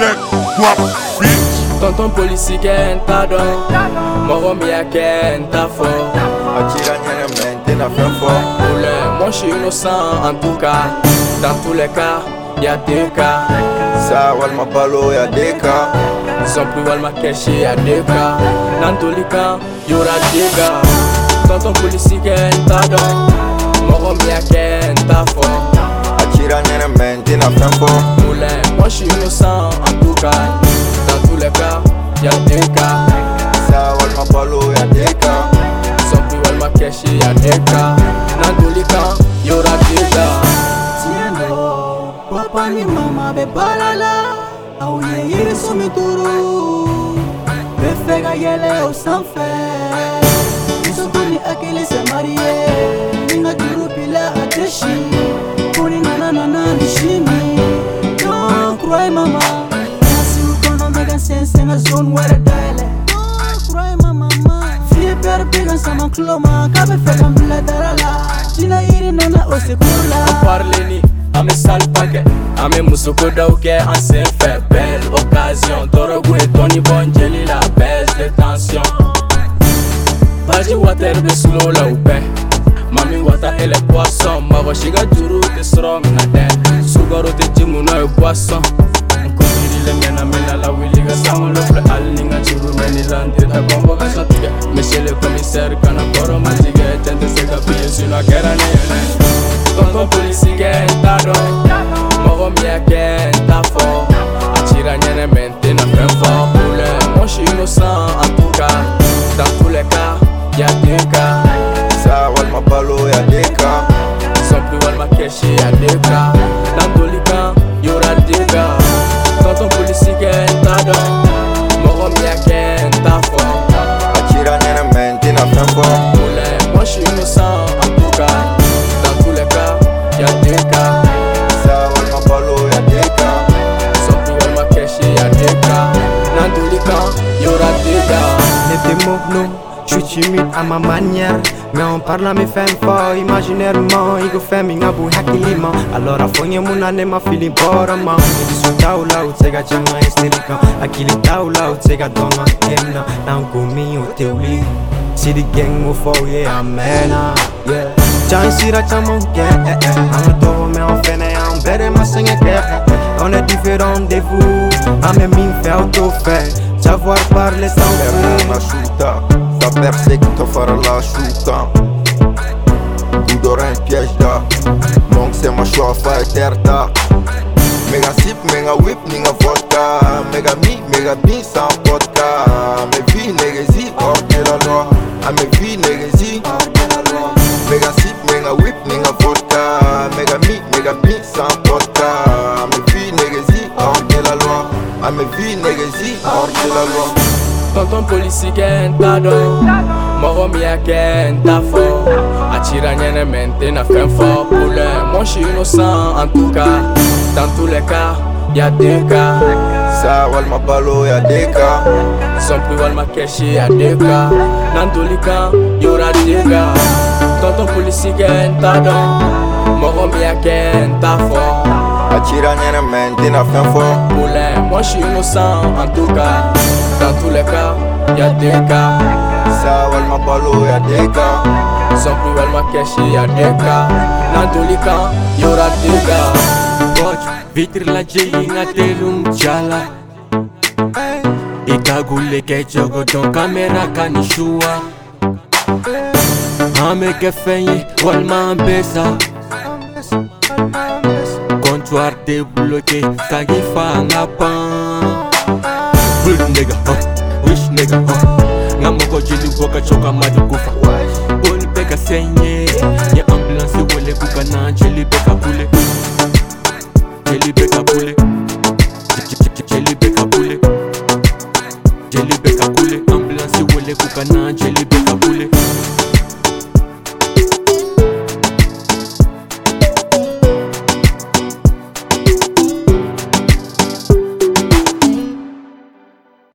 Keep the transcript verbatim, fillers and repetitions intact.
check, guap, bitch. Tonton policier kenta don, moro mia kenta fort. Atira nyana mente na fin fort. Moi je suis innocent en tout cas. Dans tous les cas, y'a deux cas. Ça wal ma balo y'a des cas. Ils ont pris wal ma caché y'a deux cas. Dans tous les cas, y'aura deux cas. Tonton policier kenta don, moro mia kenta fort. Atira nyana mente na fin fort. Moi je suis innocent en tout cas. Dans tous les cas, y'a deux cas. Ça wal ma balo y'a des cas. Ils ont pris wal ma caché y'a deux cas. Dans tous les cas, y'aura deux cas. Tieno, papa ni mama be balala. Au ye yiri sumituru. Be fega yele o sanfɛ. Isokuni akili se marié. Ninga duru bila ateshi. Kuni nana nana bishimi. Don't cry mama. Nasi ukono mega sense nga zone where diale. Don't cry mama. Fie per bigan sama kloma. Kabe fega mbila darala. Jina iri nana osekurla. Parle ni à mes sales paquets, à mes moussoukos d'auquet, en s'est fait belle occasion. Dorogo et Tony Bonjeli, la baisse de tension. Baji water be slow la ou paix. Mami wata et les poissons. Mavo shiga juru te strong na den. Sugaro te jimu no e poisson. Nkondiri le mena mena la wiliga sango le fle al ninga juru meni lante ta convocation tige. Monsieur le commissaire kana koro matige. Tente sega piye suna kera ne. Tonton policier kenta don, moro mia kenta fort. Atira nyene mente na fin fort. Moi je suis innocent en tout cas. Dans tous les cas, y'a deux cas. Ça wal ma balo y'a des cas. Ils ont pris wal ma caché y'a deux cas. Dans tous les cas, y'aura deux cas. Tonton policier kenta don, moro mia kenta fort. Atira nyana mente na fin fort. Moi je suis innocent en tout cas. Dans tous les cas, y'a deux cas. Ça wal ma balo y'a des cas. Ils ont pris wal ma caché y'a deux cas. Dans tous les cas, y'aura deux cas. Les démos, non, je suis timide à ma manière. Mais on parle à mes femmes fort, imaginairement. Il go faire mi ngabu hakilima. Alors à fonye muna ne ma fili borama. Ibi su taula utega chama hysterica. Akili taula utega dona emna. Nangu mi o teuli. Si the gang mo for yeah amena. Yeah. Chan sira chama ke eh eh. Anga toho me on fene on bere ma singe ke. On est différents de vous. Ame min fait auto fait. Savoir parler sans Perna na chuta. Ta perse que te fera la chuta. Goudorant piège da. Donc c'est ma choix fa eterta. Mega sip, mega whip, ninga vodka. Mega mi, mega bin sans vodka. Me vie négési hors de la loi. A me vie négési hors de la loi. Mega sip, mega whip, ninga vodka. Mega mi, mega bin sans vodka. Me vie négési hors de la loi. A me vie négési hors de la loi. Tonton policier kenta don, moro mia kenta fort. Atira nyene mente na fin fort. Moi je suis innocent en tout cas. Dans tous les cas, y'a deux cas. Ça wal ma balo y'a des cas. Ils ont pris wal ma caché y'a deux cas. Dans tous les cas, y'aura deux cas. Tonton policier kenta don, moro mia kenta fort. Atira nyana mente na fin fort. Moi je suis innocent en tout cas. Dans tous les cas, y'a deux cas. Ça wal ma balo y'a des cas. Ils ont pris wal ma caché y'a deux cas. Dans tous les cas, y'aura deux cas. Watch, vitre la jeyinga telum jala. Ikagule ke jogo don kamera kanishua. Ame ke fenye walma ambesa. Comptoir débloqué, Kagifa ngapan. Real nigga, huh? Rich nigga, huh? Ngamoko jili boka choka madi kufa. Ol beka senye, ya ambulance wole kuka na jili beka kule.